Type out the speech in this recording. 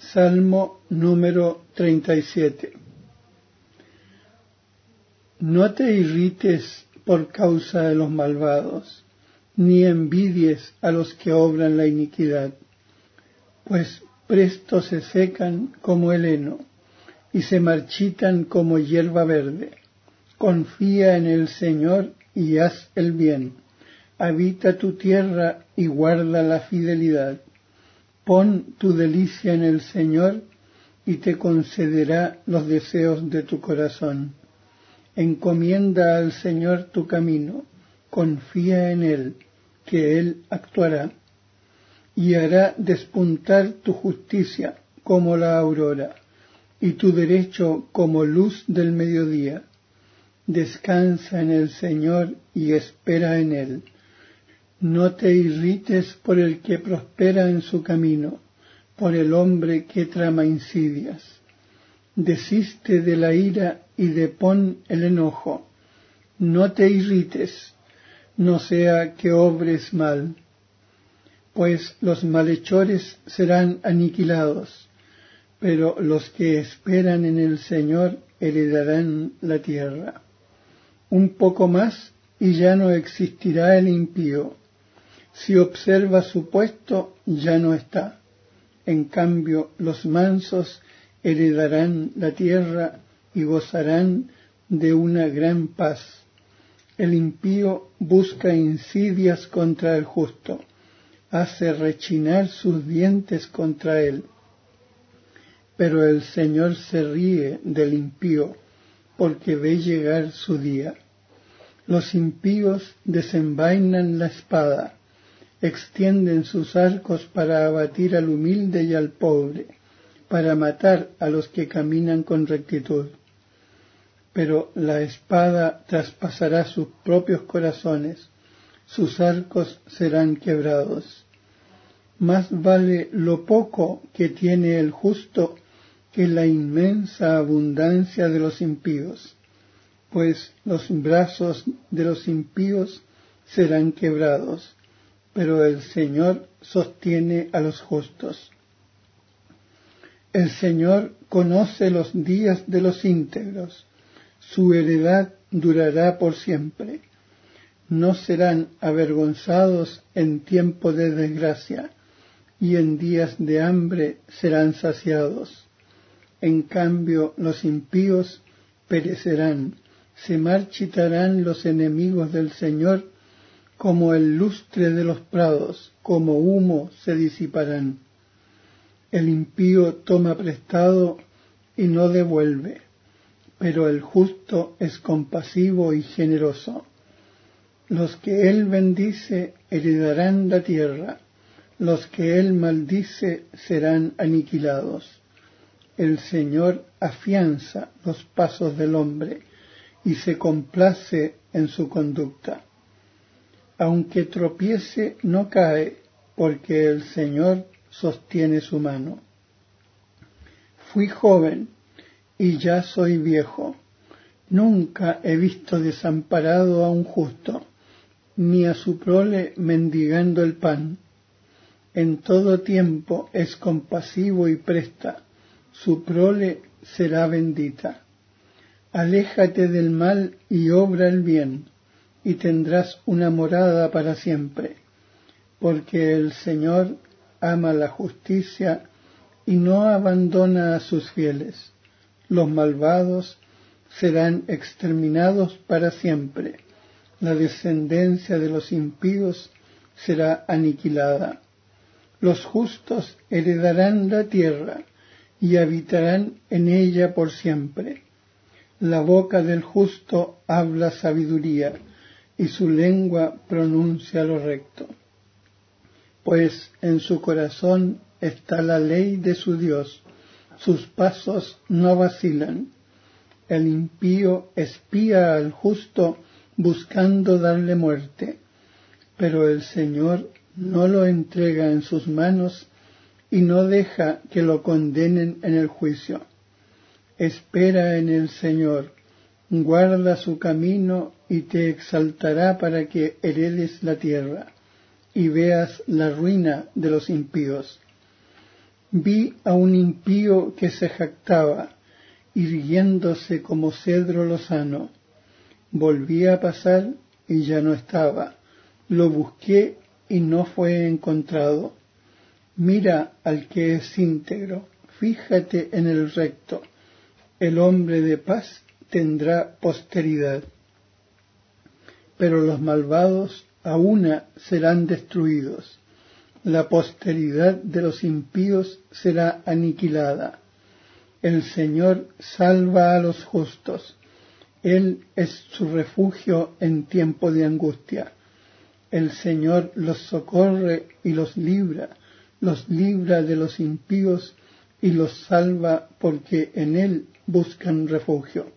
Salmo número 37. No te irrites por causa de los malvados, ni envidies a los que obran la iniquidad, pues presto se secan como el heno, y se marchitan como hierba verde. Confía en el Señor y haz el bien. Habita tu tierra y guarda la fidelidad. Pon tu delicia en el Señor y te concederá los deseos de tu corazón. Encomienda al Señor tu camino, confía en Él, que Él actuará, y hará despuntar tu justicia como la aurora, y tu derecho como luz del mediodía. Descansa en el Señor y espera en Él. No te irrites por el que prospera en su camino, por el hombre que trama insidias. Desiste de la ira y depón el enojo. No te irrites, no sea que obres mal, pues los malhechores serán aniquilados, pero los que esperan en el Señor heredarán la tierra. Un poco más y ya no existirá el impío. Si observa su puesto, ya no está. En cambio, los mansos heredarán la tierra y gozarán de una gran paz. El impío busca insidias contra el justo, hace rechinar sus dientes contra él. Pero el Señor se ríe del impío, porque ve llegar su día. Los impíos desenvainan la espada, extienden sus arcos para abatir al humilde y al pobre, para matar a los que caminan con rectitud. Pero la espada traspasará sus propios corazones, sus arcos serán quebrados. Más vale lo poco que tiene el justo que la inmensa abundancia de los impíos, pues los brazos de los impíos serán quebrados, pero el Señor sostiene a los justos. El Señor conoce los días de los íntegros, su heredad durará por siempre. No serán avergonzados en tiempo de desgracia, y en días de hambre serán saciados. En cambio, los impíos perecerán, se marchitarán los enemigos del Señor, como el lustre de los prados, como humo se disiparán. El impío toma prestado y no devuelve, pero el justo es compasivo y generoso. Los que él bendice heredarán la tierra, los que él maldice serán aniquilados. El Señor afianza los pasos del hombre y se complace en su conducta. Aunque tropiece, no cae, porque el Señor sostiene su mano. Fui joven y ya soy viejo. Nunca he visto desamparado a un justo, ni a su prole mendigando el pan. En todo tiempo es compasivo y presta, su prole será bendita. Aléjate del mal y obra el bien, y tendrás una morada para siempre, porque el Señor ama la justicia y no abandona a sus fieles. Los malvados serán exterminados para siempre, la descendencia de los impíos será aniquilada. Los justos heredarán la tierra y habitarán en ella por siempre. La boca del justo habla sabiduría, y su lengua pronuncia lo recto. Pues en su corazón está la ley de su Dios, sus pasos no vacilan. El impío espía al justo buscando darle muerte, pero el Señor no lo entrega en sus manos y no deja que lo condenen en el juicio. Espera en el Señor, guarda su camino y te exaltará para que heredes la tierra y veas la ruina de los impíos. Vi a un impío que se jactaba, irguiéndose como cedro lozano. Volví a pasar y ya no estaba. Lo busqué y no fue encontrado. Mira al que es íntegro, fíjate en el recto. El hombre de paz tendrá posteridad. Pero los malvados a una serán destruidos. La posteridad de los impíos será aniquilada. El Señor salva a los justos. Él es su refugio en tiempo de angustia. El Señor los socorre y los libra de los impíos y los salva porque en Él buscan refugio.